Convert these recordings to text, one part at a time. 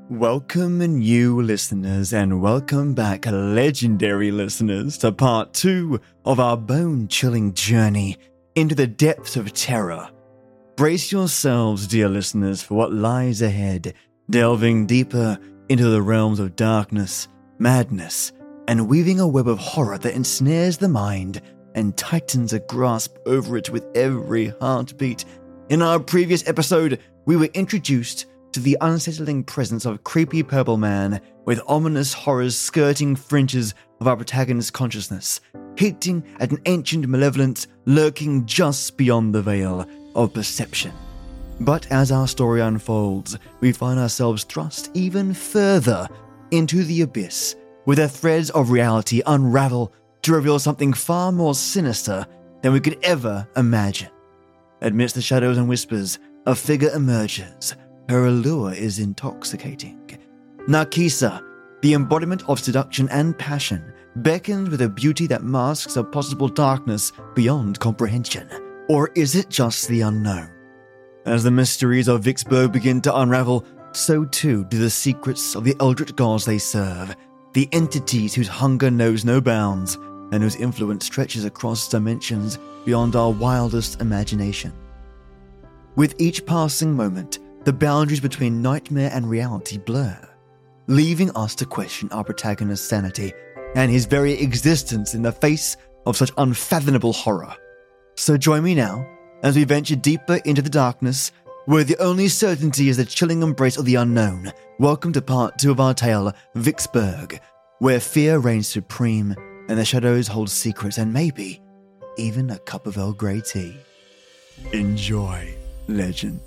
Welcome new listeners and welcome back legendary listeners to part 2 of our bone-chilling journey into the depths of terror. Brace yourselves, dear listeners, for what lies ahead, delving deeper into the realms of darkness, madness, and weaving a web of horror that ensnares the mind and tightens a grasp over it with every heartbeat. In our previous episode, we were introduced to the unsettling presence of a creepy purple man with ominous horrors skirting fringes of our protagonist's consciousness, hinting at an ancient malevolence lurking just beyond the veil of perception. But as our story unfolds, we find ourselves thrust even further into the abyss, where the threads of reality unravel to reveal something far more sinister than we could ever imagine. Amidst the shadows and whispers, a figure emerges. Her allure is intoxicating. Narkisa, the embodiment of seduction and passion, beckons with a beauty that masks a possible darkness beyond comprehension. Or is it just the unknown? As the mysteries of Vicksburg begin to unravel, so too do the secrets of the eldritch gods they serve, the entities whose hunger knows no bounds and whose influence stretches across dimensions beyond our wildest imagination. With each passing moment, the boundaries between nightmare and reality blur, leaving us to question our protagonist's sanity and his very existence in the face of such unfathomable horror. So join me now as we venture deeper into the darkness, where the only certainty is the chilling embrace of the unknown. Welcome to part 2 of our tale, Vicksburg, where fear reigns supreme and the shadows hold secrets and maybe even a cup of Earl Grey tea. Enjoy, legend.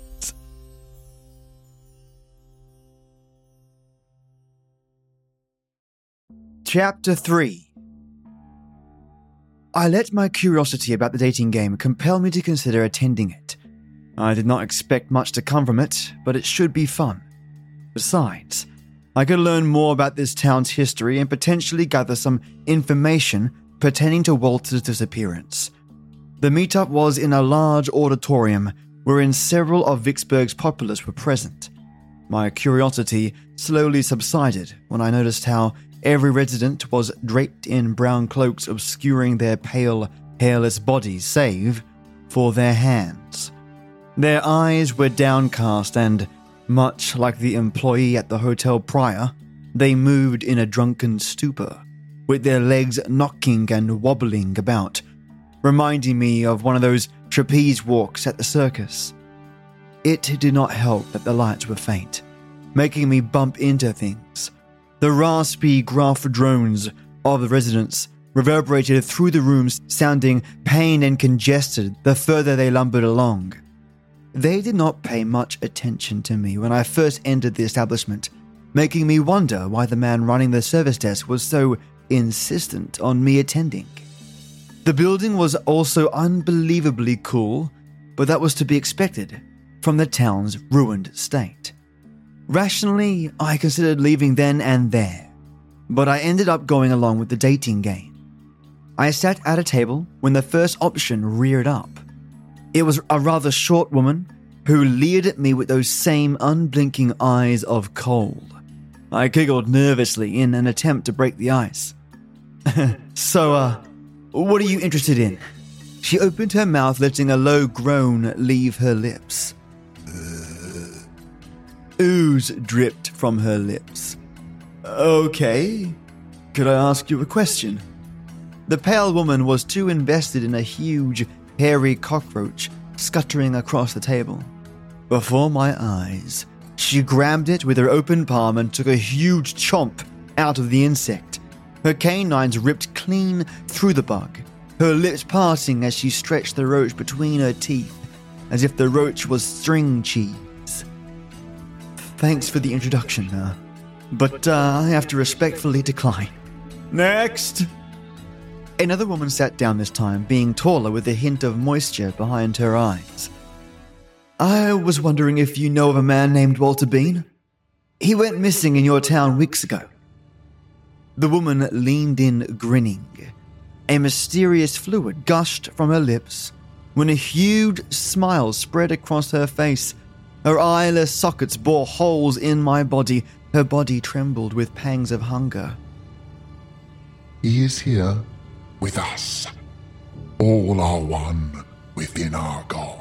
Chapter 3. I let my curiosity about the dating game compel me to consider attending it. I did not expect much to come from it, but it should be fun. Besides, I could learn more about this town's history and potentially gather some information pertaining to Walter's disappearance. The meetup was in a large auditorium wherein several of Vicksburg's populace were present. My curiosity slowly subsided when I noticed how every resident was draped in brown cloaks obscuring their pale, hairless bodies, save for their hands. Their eyes were downcast and, much like the employee at the hotel prior, they moved in a drunken stupor, with their legs knocking and wobbling about, reminding me of one of those trapeze walks at the circus. It did not help that the lights were faint, making me bump into things. The raspy, gruff drones of the residents reverberated through the rooms, sounding pained and congested the further they lumbered along. They did not pay much attention to me when I first entered the establishment, making me wonder why the man running the service desk was so insistent on me attending. The building was also unbelievably cool, but that was to be expected from the town's ruined state. Rationally, I considered leaving then and there, but I ended up going along with the dating game. I sat at a table when the first option reared up. It was a rather short woman who leered at me with those same unblinking eyes of coal. I giggled nervously in an attempt to break the ice. So, what are you interested in? She opened her mouth, letting a low groan leave her lips. Ooze dripped from her lips. Okay, could I ask you a question? The pale woman was too invested in a huge, hairy cockroach scuttering across the table. Before my eyes, she grabbed it with her open palm and took a huge chomp out of the insect. Her canines ripped clean through the bug, her lips parting as she stretched the roach between her teeth, as if the roach was string cheese. Thanks for the introduction, but I have to respectfully decline. Next! Another woman sat down this time, being taller with a hint of moisture behind her eyes. I was wondering if you know of a man named Walter Bean. He went missing in your town weeks ago. The woman leaned in, grinning. A mysterious fluid gushed from her lips when a huge smile spread across her face. Her eyeless sockets bore holes in my body. Her body trembled with pangs of hunger. He is here with us. All are one within our God.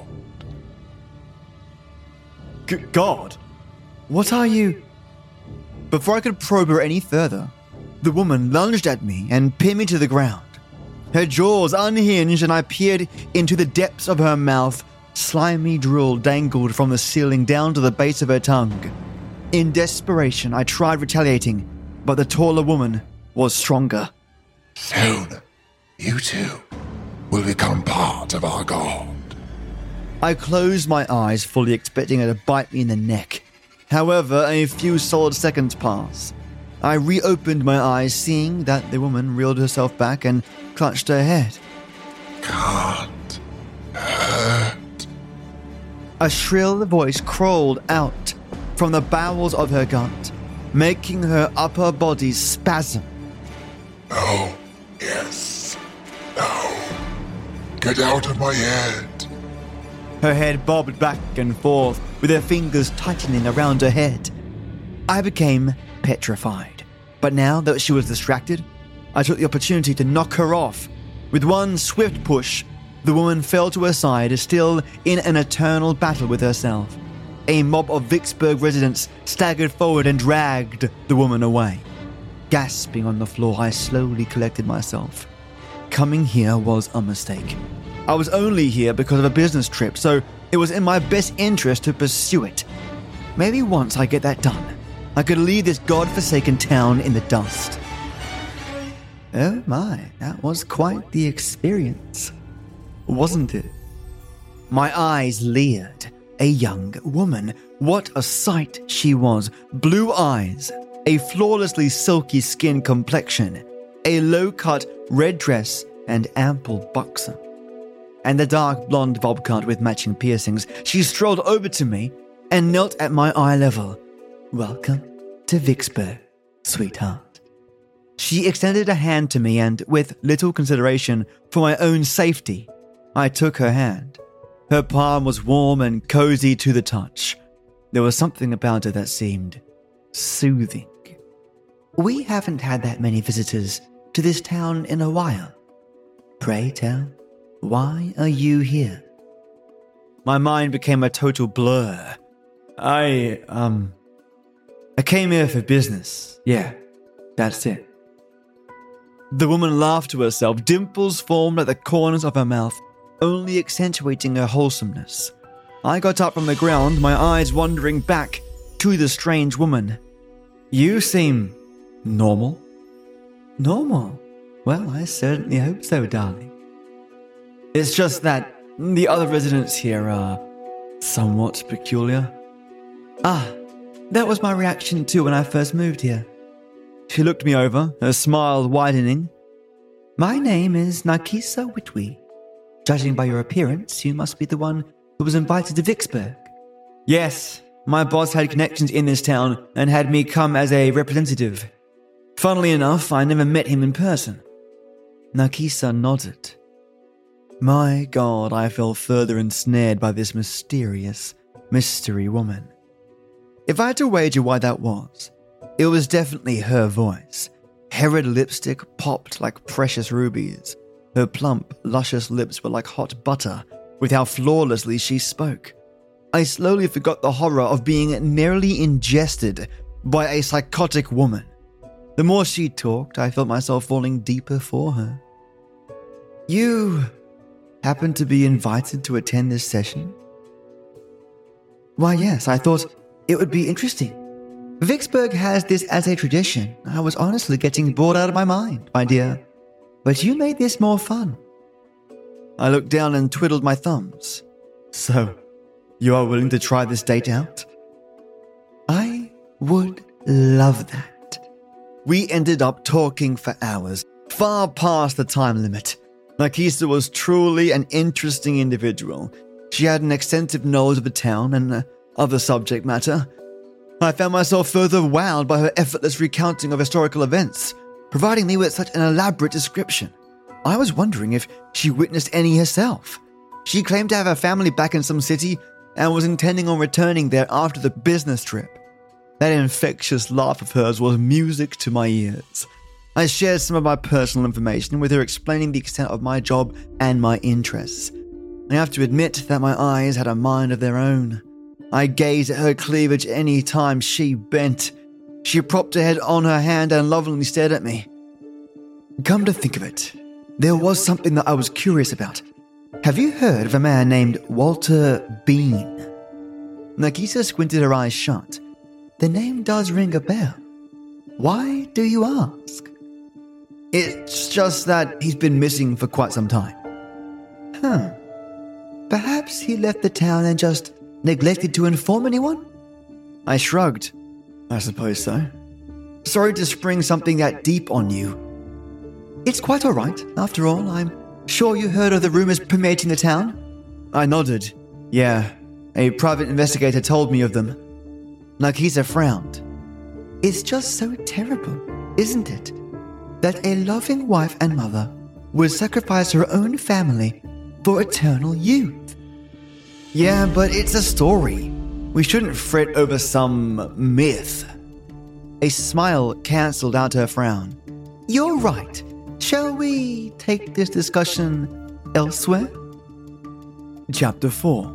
God? What are you? Before I could probe her any further, the woman lunged at me and pinned me to the ground. Her jaws unhinged and I peered into the depths of her mouth. Slimy drool dangled from the ceiling down to the base of her tongue. In desperation, I tried retaliating, but the taller woman was stronger. Soon, you two will become part of our God. I closed my eyes, fully expecting her to bite me in the neck. However, a few solid seconds passed. I reopened my eyes, seeing that the woman reeled herself back and clutched her head. Can't hurt. A shrill voice crawled out from the bowels of her gut, making her upper body spasm. No, yes, no. Get out of my head. Her head bobbed back and forth, with her fingers tightening around her head. I became petrified, but now that she was distracted, I took the opportunity to knock her off. With one swift push, the woman fell to her side, still in an eternal battle with herself. A mob of Vicksburg residents staggered forward and dragged the woman away. Gasping on the floor, I slowly collected myself. Coming here was a mistake. I was only here because of a business trip, so it was in my best interest to pursue it. Maybe once I get that done, I could leave this god-forsaken town in the dust. Oh my, that was quite the experience, wasn't it? My eyes leered. A young woman. What a sight she was. Blue eyes, a flawlessly silky skin complexion, a low-cut red dress and ample buxom, and a dark blonde bob cut with matching piercings. She strolled over to me and knelt at my eye level. Welcome to Vicksburg, sweetheart. She extended a hand to me and, with little consideration for my own safety, I took her hand. Her palm was warm and cozy to the touch. There was something about her that seemed soothing. We haven't had that many visitors to this town in a while. Pray tell, why are you here? My mind became a total blur. I came here for business. Yeah, that's it. The woman laughed to herself. Dimples formed at the corners of her mouth, only accentuating her wholesomeness. I got up from the ground, my eyes wandering back to the strange woman. You seem normal? Normal? Well, I certainly hope so, darling. It's just that the other residents here are somewhat peculiar. That was my reaction too when I first moved here. She looked me over, her smile widening. My name is Narkisa Witwe. Judging by your appearance, you must be the one who was invited to Vicksburg. Yes, my boss had connections in this town and had me come as a representative. Funnily enough, I never met him in person. Narkisa nodded. My God, I fell further ensnared by this mysterious mystery woman. If I had to wager why that was, it was definitely her voice. Her red lipstick popped like precious rubies. Her plump, luscious lips were like hot butter with how flawlessly she spoke. I slowly forgot the horror of being nearly ingested by a psychotic woman. The more she talked, I felt myself falling deeper for her. You happen to be invited to attend this session? Why, yes, I thought it would be interesting. Vicksburg has this as a tradition. I was honestly getting bored out of my mind, my dear. But you made this more fun. I looked down and twiddled my thumbs. So, you are willing to try this date out? I would love that. We ended up talking for hours, far past the time limit. Narkisa was truly an interesting individual. She had an extensive knowledge of the town and other subject matter. I found myself further wowed by her effortless recounting of historical events, providing me with such an elaborate description. I was wondering if she witnessed any herself. She claimed to have her family back in some city and was intending on returning there after the business trip. That infectious laugh of hers was music to my ears. I shared some of my personal information with her, explaining the extent of my job and my interests. I have to admit that my eyes had a mind of their own. I gazed at her cleavage any time she bent. She propped her head on her hand and lovingly stared at me. Come to think of it, there was something that I was curious about. Have you heard of a man named Walter Bean? Nagisa squinted her eyes shut. The name does ring a bell. Why do you ask? It's just that he's been missing for quite some time. Perhaps he left the town and just neglected to inform anyone? I shrugged. I suppose so. Sorry to spring something that deep on you. It's quite all right. After all, I'm sure you heard of the rumors permeating the town? I nodded. Yeah, a private investigator told me of them. Nagisa frowned. It's just so terrible, isn't it? That a loving wife and mother would sacrifice her own family for eternal youth. Yeah, but it's a story. We shouldn't fret over some myth. A smile cancelled out her frown. You're right. Shall we take this discussion elsewhere? Chapter 4.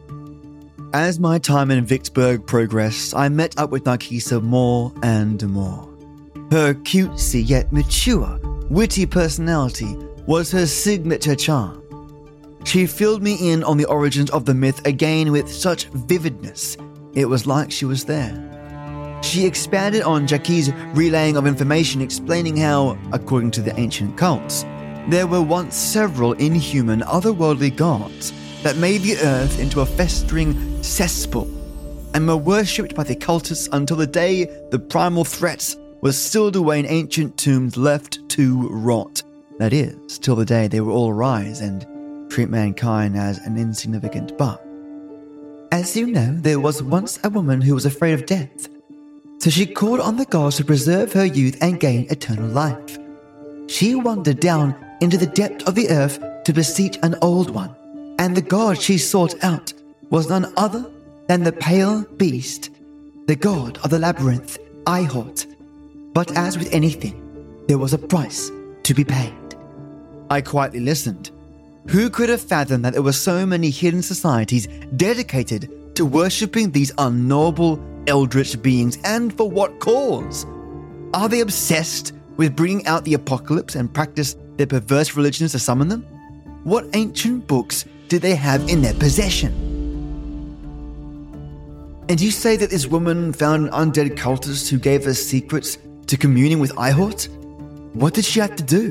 As my time in Vicksburg progressed, I met up with Nagisa more and more. Her cutesy yet mature, witty personality was her signature charm. She filled me in on the origins of the myth again with such vividness, it was like she was there. She expanded on Jackie's relaying of information, explaining how, according to the ancient cults, there were once several inhuman, otherworldly gods that made the earth into a festering cesspool and were worshipped by the cultists until the day the primal threats were sealed away in ancient tombs left to rot. That is, till the day they will all rise and treat mankind as an insignificant bug. As you know, there was once a woman who was afraid of death, so she called on the gods to preserve her youth and gain eternal life. She wandered down into the depth of the earth to beseech an old one, and the god she sought out was none other than the pale beast, the god of the labyrinth, Ihort. But as with anything, there was a price to be paid. I quietly listened. Who could have fathomed that there were so many hidden societies dedicated to worshipping these unknowable eldritch beings, and for what cause? Are they obsessed with bringing out the apocalypse and practice their perverse religions to summon them? What ancient books did they have in their possession? And you say that this woman found an undead cultist who gave her secrets to communing with Ihort? What did she have to do?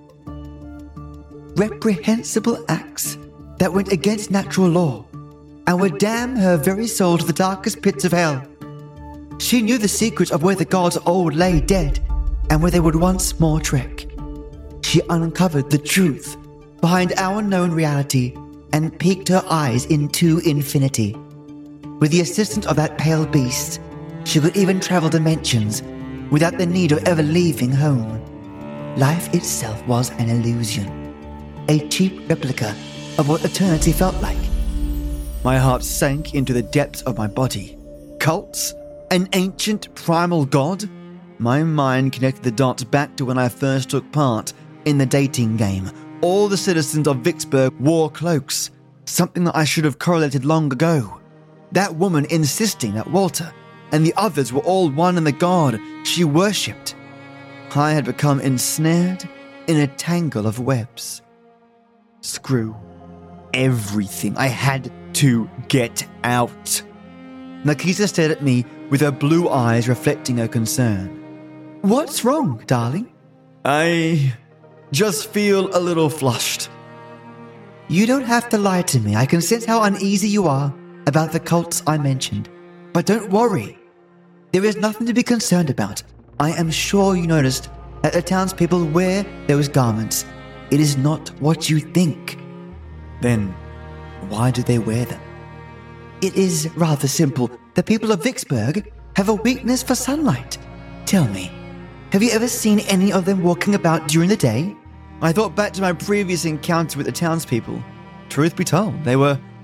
Reprehensible acts that went against natural law and would damn her very soul to the darkest pits of hell. She knew the secrets of where the gods of old lay dead and where they would once more trek. She uncovered the truth behind our known reality and peeked her eyes into infinity. With the assistance of that pale beast, she could even travel dimensions without the need of ever leaving home. Life itself was an illusion, a cheap replica of what eternity felt like. My heart sank into the depths of my body. Cults? An ancient primal god? My mind connected the dots back to when I first took part in the dating game. All the citizens of Vicksburg wore cloaks, something that I should have correlated long ago. That woman insisting that Walter and the others were all one in the god she worshipped. I had become ensnared in a tangle of webs. Screw everything. I had to get out. Nagisa stared at me with her blue eyes reflecting her concern. What's wrong, darling? I just feel a little flushed. You don't have to lie to me. I can sense how uneasy you are about the cults I mentioned. But don't worry. There is nothing to be concerned about. I am sure you noticed that the townspeople wear those garments. It is not what you think. Then, why do they wear them? It is rather simple. The people of Vicksburg have a weakness for sunlight. Tell me, have you ever seen any of them walking about during the day? I thought back to my previous encounter with the townspeople. Truth be told, they were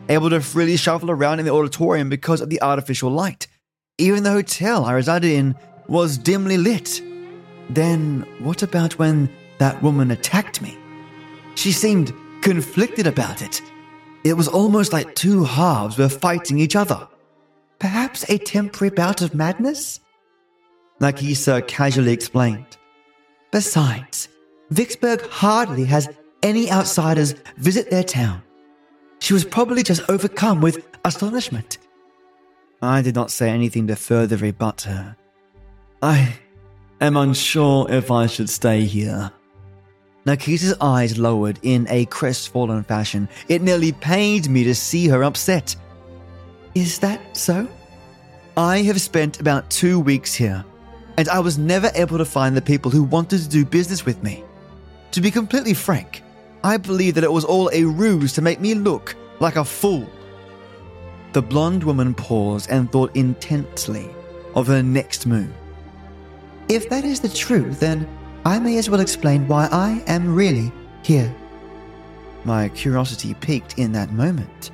able to freely shuffle around in the auditorium because of the artificial light. Even the hotel I resided in was dimly lit. Then what about when that woman attacked me? She seemed conflicted about it. It was almost like two halves were fighting each other. Perhaps a temporary bout of madness? Nakisa casually explained. Besides, Vicksburg hardly has any outsiders visit their town. She was probably just overcome with astonishment. I did not say anything to further rebut her. I am unsure if I should stay here. Nakisa's eyes lowered in a crestfallen fashion. It nearly pained me to see her upset. Is that so? I have spent about 2 weeks here, and I was never able to find the people who wanted to do business with me. To be completely frank, I believe that it was all a ruse to make me look like a fool. The blonde woman paused and thought intensely of her next move. If that is the truth, then I may as well explain why I am really here. My curiosity piqued in that moment.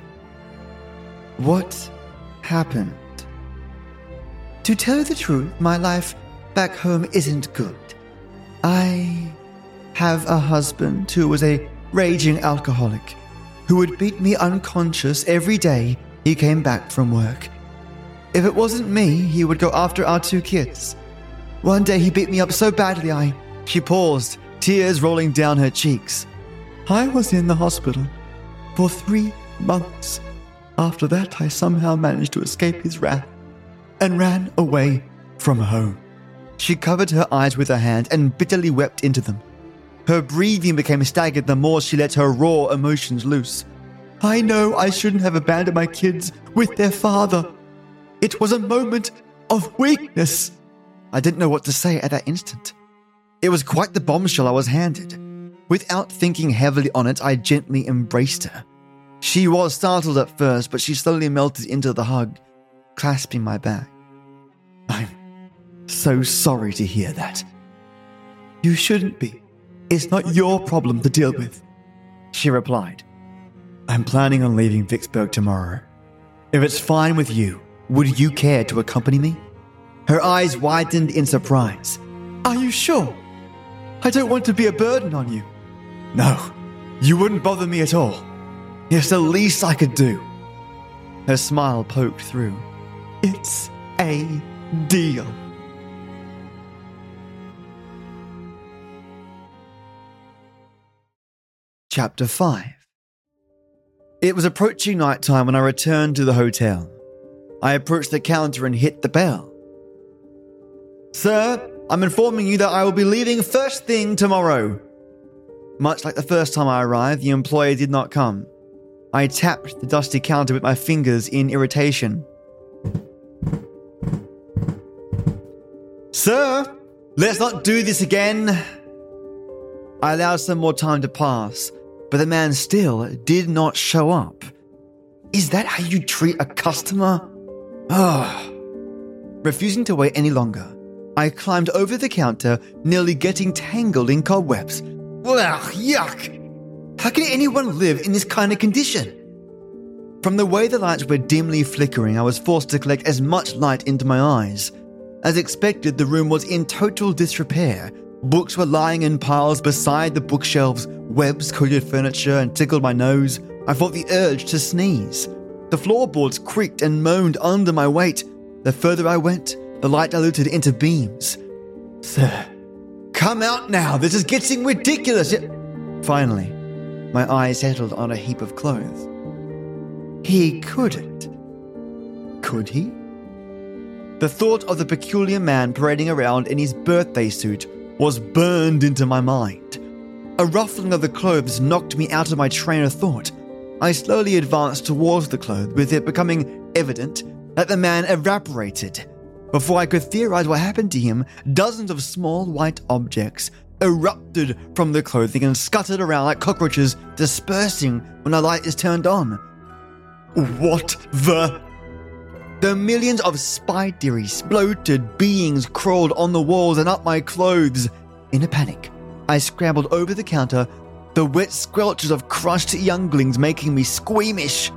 What happened? To tell you the truth, my life back home isn't good. I have a husband who was a raging alcoholic who would beat me unconscious every day he came back from work. If it wasn't me, he would go after our 2 kids. One day he beat me up so badly She paused, tears rolling down her cheeks. I was in the hospital for 3 months. After that, I somehow managed to escape his wrath and ran away from home. She covered her eyes with her hand and bitterly wept into them. Her breathing became staggered the more she let her raw emotions loose. I know I shouldn't have abandoned my kids with their father. It was a moment of weakness. I didn't know what to say at that instant. It was quite the bombshell I was handed. Without thinking heavily on it, I gently embraced her. She was startled at first, but she slowly melted into the hug, clasping my back. I'm so sorry to hear that. You shouldn't be. It's not your problem to deal with, she replied. I'm planning on leaving Vicksburg tomorrow. If it's fine with you, would you care to accompany me? Her eyes widened in surprise. Are you sure? I don't want to be a burden on you. No, you wouldn't bother me at all. It's the least I could do. Her smile poked through. It's a deal. Chapter 5. It was approaching nighttime when I returned to the hotel. I approached the counter and hit the bell. Sir, I'm informing you that I will be leaving first thing tomorrow. Much like the first time I arrived, the employee did not come. I tapped the dusty counter with my fingers in irritation. Sir, let's not do this again. I allowed some more time to pass, but the man still did not show up. Is that how you treat a customer? Refusing to wait any longer, I climbed over the counter, nearly getting tangled in cobwebs. Ugh, yuck! How can anyone live in this kind of condition? From the way the lights were dimly flickering, I was forced to collect as much light into my eyes. As expected, the room was in total disrepair. Books were lying in piles beside the bookshelves, webs coated furniture and tickled my nose. I felt the urge to sneeze. The floorboards creaked and moaned under my weight. The further I went, the light diluted into beams. Sir, come out now, this is getting ridiculous. Finally, my eyes settled on a heap of clothes. He couldn't. Could he? The thought of the peculiar man parading around in his birthday suit was burned into my mind. A ruffling of the clothes knocked me out of my train of thought. I slowly advanced towards the clothes, with it becoming evident that the man evaporated. Before I could theorize what happened to him, dozens of small white objects erupted from the clothing and scuttered around like cockroaches, dispersing when the light is turned on. What the? The millions of spidery, bloated beings crawled on the walls and up my clothes. In a panic, I scrambled over the counter, the wet squelches of crushed younglings making me squeamish.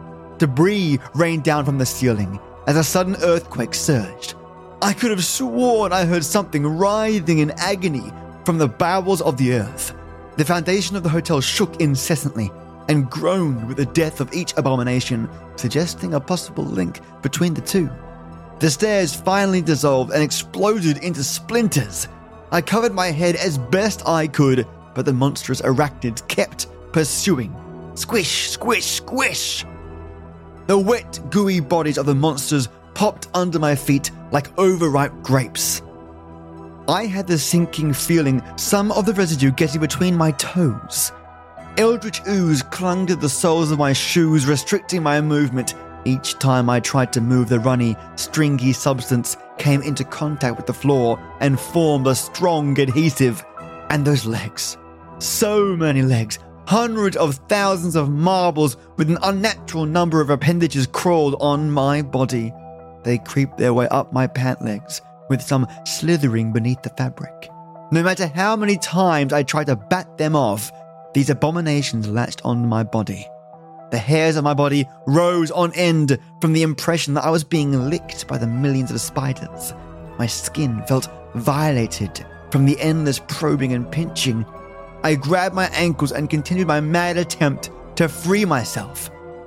Debris rained down from the ceiling as a sudden earthquake surged. I could have sworn I heard something writhing in agony from the bowels of the earth. The foundation of the hotel shook incessantly and groaned with the death of each abomination, suggesting a possible link between the two. The stairs finally dissolved and exploded into splinters. I covered my head as best I could, but the monstrous arachnids kept pursuing. Squish, squish, squish! The wet, gooey bodies of the monsters popped under my feet like overripe grapes. I had the sinking feeling some of the residue getting between my toes. Eldritch ooze clung to the soles of my shoes, restricting my movement. Each time I tried to move, the runny, stringy substance came into contact with the floor and formed a strong adhesive. And those legs. So many legs. Hundreds of thousands of marbles with an unnatural number of appendages crawled on my body. They creeped their way up my pant legs, with some slithering beneath the fabric. No matter how many times I tried to bat them off, these abominations latched onto my body. The hairs of my body rose on end from the impression that I was being licked by the millions of spiders. My skin felt violated from the endless probing and pinching. I grabbed my ankles and continued my mad attempt to free myself.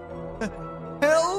Help!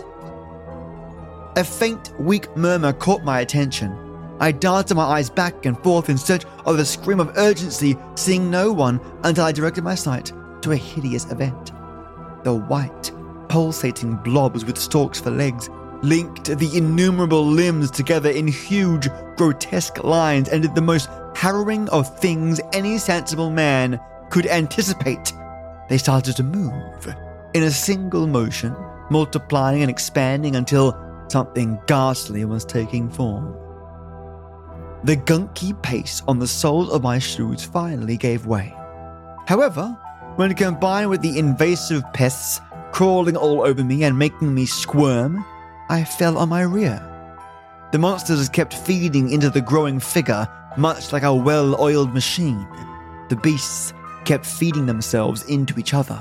A faint, weak murmur caught my attention. I darted my eyes back and forth in search of a scream of urgency, seeing no one until I directed my sight to a hideous event. The white, pulsating blobs with stalks for legs linked the innumerable limbs together in huge, grotesque lines and did the most harrowing of things any sensible man could anticipate. They started to move in a single motion, multiplying and expanding until something ghastly was taking form. The gunky pace on the soles of my shoes finally gave way. However, when combined with the invasive pests crawling all over me and making me squirm, I fell on my rear. The monsters kept feeding into the growing figure, much like a well-oiled machine. The beasts kept feeding themselves into each other.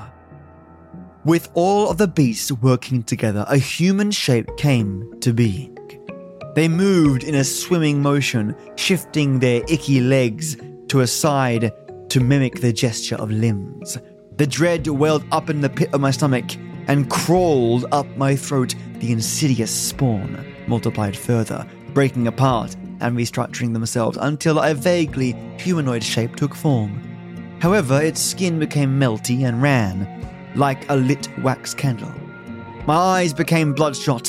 With all of the beasts working together, a human shape came to being. They moved in a swimming motion, shifting their icky legs to a side to mimic the gesture of limbs. The dread welled up in the pit of my stomach and crawled up my throat. The insidious spawn multiplied further, breaking apart and restructuring themselves until a vaguely humanoid shape took form. However, its skin became melty and ran like a lit wax candle. My eyes became bloodshot.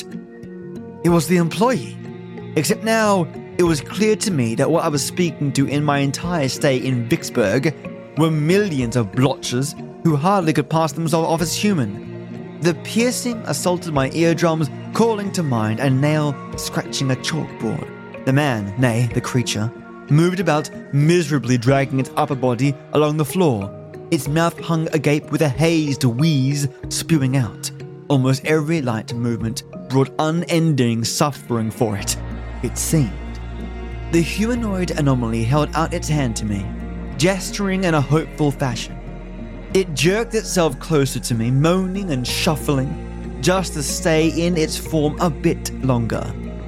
It was the employee. Except now, it was clear to me that what I was speaking to in my entire stay in Vicksburg were millions of blotches who hardly could pass themselves off as human. The piercing assaulted my eardrums, calling to mind a nail scratching a chalkboard. The man, nay, the creature, moved about, miserably dragging its upper body along the floor. Its mouth hung agape with a hazed wheeze spewing out. Almost every light movement brought unending suffering for it, it seemed. The humanoid anomaly held out its hand to me, gesturing in a hopeful fashion. It jerked itself closer to me, moaning and shuffling, just to stay in its form a bit longer.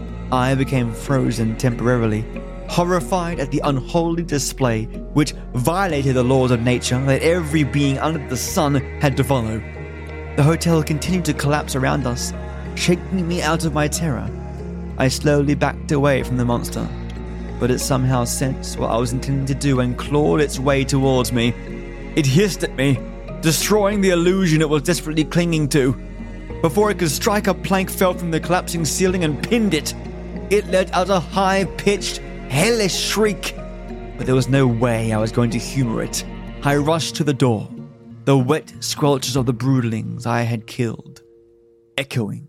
I became frozen temporarily, horrified at the unholy display which violated the laws of nature that every being under the sun had to follow. The hotel continued to collapse around us, shaking me out of my terror. I slowly backed away from the monster, but it somehow sensed what I was intending to do and clawed its way towards me. It hissed at me, destroying the illusion it was desperately clinging to. Before it could strike, a plank fell from the collapsing ceiling and pinned it. It let out a high-pitched, hellish shriek, but there was no way I was going to humor it. I rushed to the door, the wet squelches of the broodlings I had killed, echoing.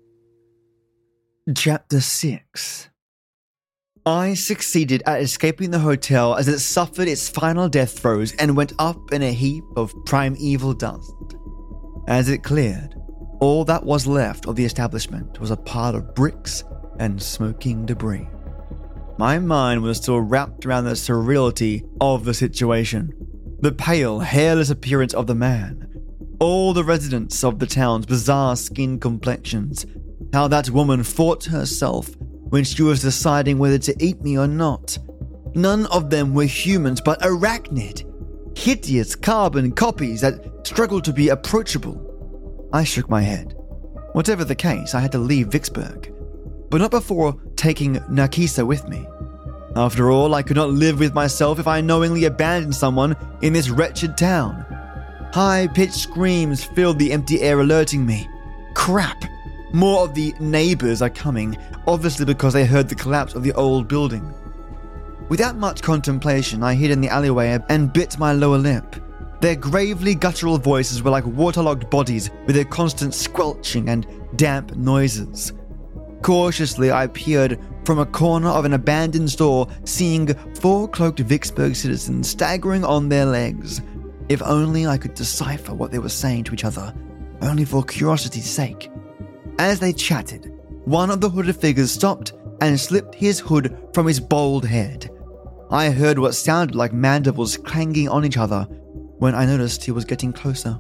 Chapter 6. I succeeded at escaping the hotel as it suffered its final death throes and went up in a heap of primeval dust. As it cleared, all that was left of the establishment was a pile of bricks and smoking debris. My mind was still wrapped around the surreality of the situation. The pale, hairless appearance of the man, all the residents of the town's bizarre skin complexions, how that woman fought herself when she was deciding whether to eat me or not. None of them were humans but arachnid, hideous carbon copies that struggled to be approachable. I shook my head. Whatever the case, I had to leave Vicksburg, but not before taking Narkisa with me. After all, I could not live with myself if I knowingly abandoned someone in this wretched town. High-pitched screams filled the empty air, alerting me. Crap! More of the neighbors are coming, obviously because they heard the collapse of the old building. Without much contemplation, I hid in the alleyway and bit my lower lip. Their gravely guttural voices were like waterlogged bodies with their constant squelching and damp noises. Cautiously, I peered from a corner of an abandoned store, seeing 4 cloaked Vicksburg citizens staggering on their legs. If only I could decipher what they were saying to each other, only for curiosity's sake. As they chatted, one of the hooded figures stopped and slipped his hood from his bald head. I heard what sounded like mandibles clanging on each other when I noticed he was getting closer.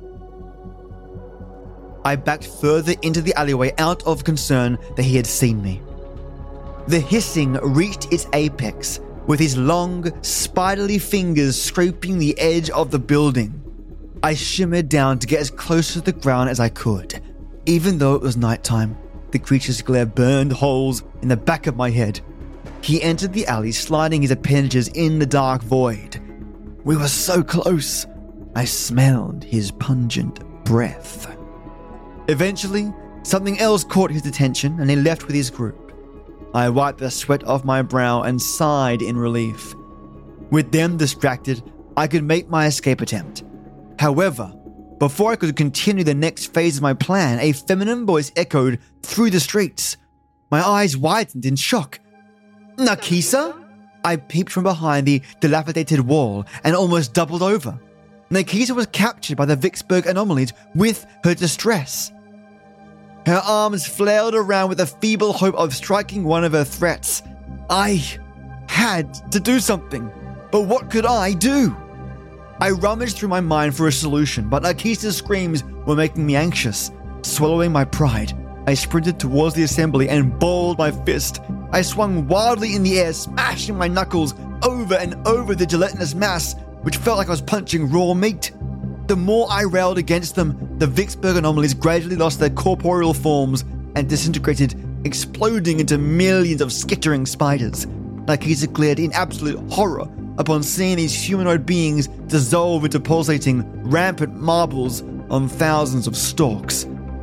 I backed further into the alleyway out of concern that he had seen me. The hissing reached its apex, with his long, spiderly fingers scraping the edge of the building. I shimmered down to get as close to the ground as I could. Even though it was nighttime, the creature's glare burned holes in the back of my head. He entered the alley, sliding his appendages in the dark void. We were so close. I smelled his pungent breath. Eventually, something else caught his attention and he left with his group. I wiped the sweat off my brow and sighed in relief. With them distracted, I could make my escape attempt. However, before I could continue the next phase of my plan, a feminine voice echoed through the streets. My eyes widened in shock. Narkisa? I peeped from behind the dilapidated wall and almost doubled over. Narkisa was captured by the Vicksburg anomalies with her distress. Her arms flailed around with a feeble hope of striking one of her threats. I had to do something, but what could I do? I rummaged through my mind for a solution, but Narkisa's screams were making me anxious. Swallowing my pride, I sprinted towards the assembly and balled my fist. I swung wildly in the air, smashing my knuckles over and over the gelatinous mass, which felt like I was punching raw meat. The more I railed against them, the Vicksburg anomalies gradually lost their corporeal forms and disintegrated, exploding into millions of skittering spiders. Narkisa glared in absolute horror upon seeing these humanoid beings dissolve into pulsating, rampant marbles on thousands of stalks.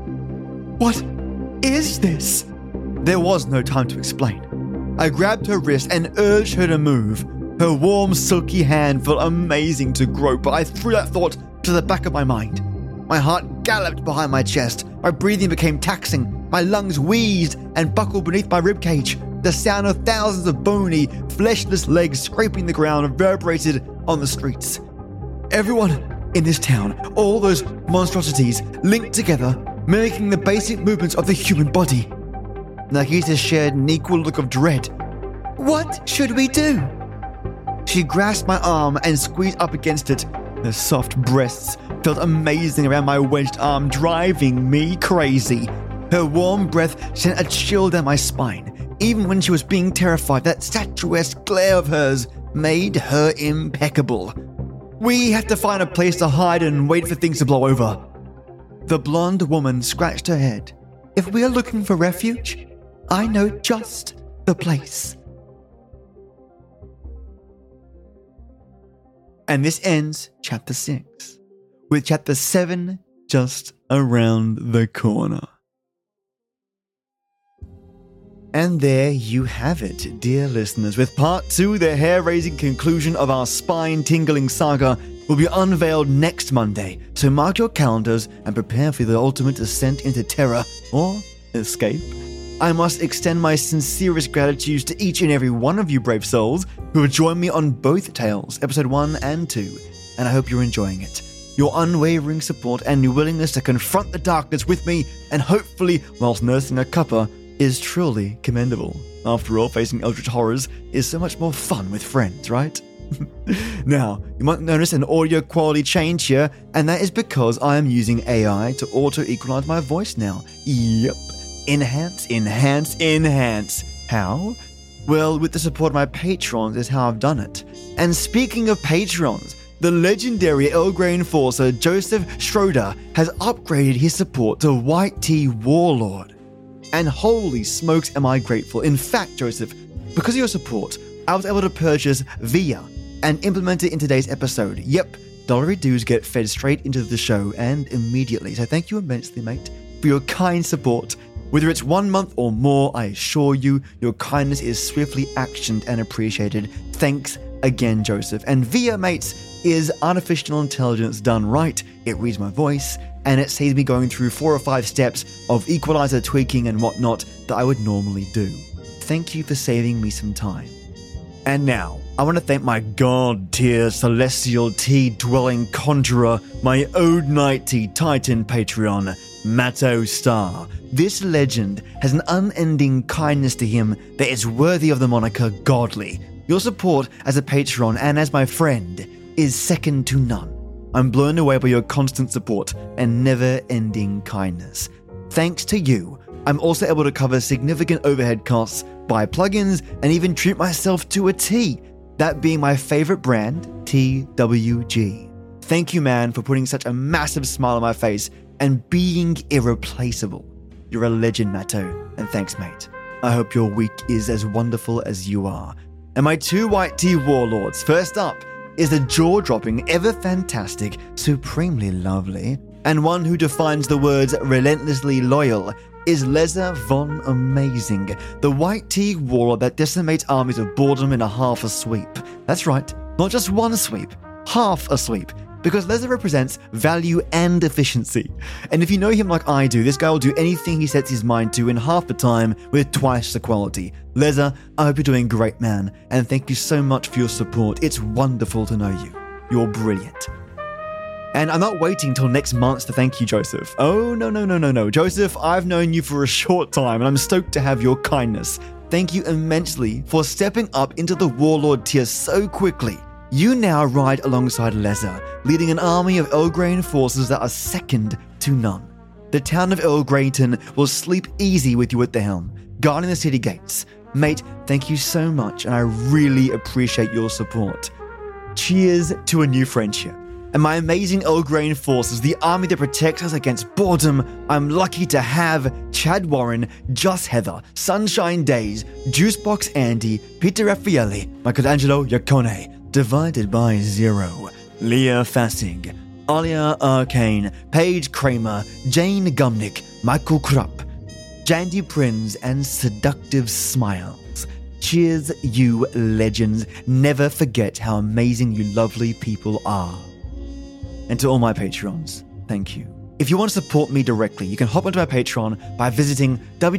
What is this? There was no time to explain. I grabbed her wrist and urged her to move. Her warm, silky hand felt amazing to grope, but I threw that thought to the back of my mind. My heart galloped behind my chest. My breathing became taxing. My lungs wheezed and buckled beneath my ribcage. The sound of thousands of bony, fleshless legs scraping the ground reverberated on the streets. Everyone in this town, all those monstrosities linked together, mimicking the basic movements of the human body. Narkisa shared an equal look of dread. What should we do? She grasped my arm and squeezed up against it. Her soft breasts felt amazing around my wedged arm, driving me crazy. Her warm breath sent a chill down my spine. Even when she was being terrified, that statuesque glare of hers made her impeccable. We have to find a place to hide and wait for things to blow over. The blonde woman scratched her head. If we are looking for refuge, I know just the place. And this ends chapter 6, with chapter 7 just around the corner. And there you have it, dear listeners. With part 2, the hair-raising conclusion of our spine-tingling saga will be unveiled next Monday. So mark your calendars and prepare for the ultimate descent into terror or escape. I must extend my sincerest gratitude to each and every one of you brave souls who have joined me on both tales, episode 1 and 2, and I hope you're enjoying it. Your unwavering support and your willingness to confront the darkness with me, and hopefully whilst nursing a cuppa, is truly commendable. After all, facing eldritch horrors is so much more fun with friends, right? Now, you might notice an audio quality change here, and that is because I am using AI to auto-equalize my voice now. Yep. Enhance, enhance, enhance. How? Well, with the support of my patrons is how I've done it. And speaking of patrons, the legendary Elgrey Enforcer Joseph Schroeder has upgraded his support to White Tea Warlord. And holy smokes am I grateful. In fact, Joseph, because of your support, I was able to purchase VIA and implement it in today's episode. Yep, dollary dues get fed straight into the show and immediately. So thank you immensely, mate, for your kind support. Whether it's 1 month or more, I assure you, your kindness is swiftly actioned and appreciated. Thanks again, Joseph. And VIA, mates, is artificial intelligence done right. It reads my voice, and it saves me going through 4 or 5 steps of equalizer tweaking and whatnot that I would normally do. Thank you for saving me some time. And now, I want to thank my god-tier celestial tea-dwelling conjurer, my Ode Night Tea Titan Patreon, Matto Star. This legend has an unending kindness to him that is worthy of the moniker godly. Your support as a patron and as my friend is second to none. I'm blown away by your constant support and never-ending kindness. Thanks to you, I'm also able to cover significant overhead costs, buy plugins, and even treat myself to a tea, that being my favorite brand, TWG. Thank you, man, for putting such a massive smile on my face and being irreplaceable. You're a legend, Matto, and thanks, mate. I hope your week is as wonderful as you are. And my 2 White Tea Warlords, first up is the jaw-dropping, ever-fantastic, supremely lovely, and one who defines the words relentlessly loyal, is Leza Von Amazing, the White Tea Warlord that decimates armies of boredom in a half a sweep. That's right, not just one sweep, half a sweep, because Leza represents value and efficiency. And if you know him like I do, this guy will do anything he sets his mind to in half the time with twice the quality. Leza, I hope you're doing great, man, and thank you so much for your support. It's wonderful to know you. You're brilliant. And I'm not waiting till next month to thank you, Joseph. Oh, no. Joseph, I've known you for a short time, and I'm stoked to have your kindness. Thank you immensely for stepping up into the Warlord tier so quickly. You now ride alongside Leza, leading an army of Elgrey Enforcers that are second to none. The town of Earl Greyton will sleep easy with you at the helm, guarding the city gates. Mate, thank you so much, and I really appreciate your support. Cheers to a new friendship. And my amazing Elgrey Enforcers, the army that protects us against boredom, I'm lucky to have Chad Warren, Just Heather, Sunshine Days, Juicebox Andy, Peter Raffaelli, Michelangelo Iacone, Divided by Zero, Leah Fassig, Alia Arcane, Paige Kramer, Jane Gumnick, Michael Krupp, Jandy Prinz, and Seductive Smiles. Cheers, you legends. Never forget how amazing you lovely people are. And to all my patrons, thank you. If you want to support me directly, you can hop onto my Patreon by visiting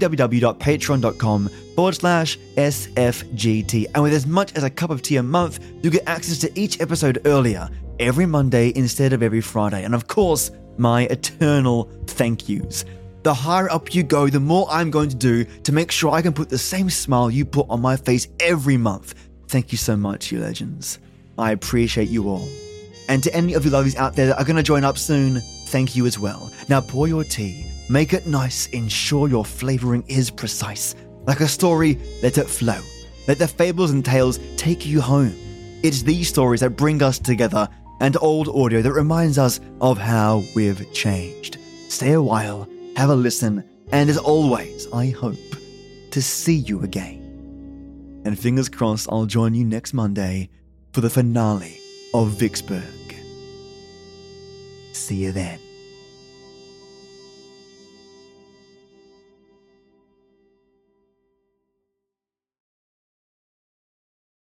www.patreon.com/SFGT. And with as much as a cup of tea a month, you get access to each episode earlier, every Monday instead of every Friday. And of course, my eternal thank yous. The higher up you go, the more I'm going to do to make sure I can put the same smile you put on my face every month. Thank you so much, you legends. I appreciate you all. And to any of you lovies out there that are going to join up soon, thank you as well. Now pour your tea, make it nice, ensure your flavoring is precise. Like a story, let it flow. Let the fables and tales take you home. It's these stories that bring us together, and old audio that reminds us of how we've changed. Stay a while, have a listen, and as always, I hope to see you again. And fingers crossed I'll join you next Monday for the finale of Vicksburg. See you then.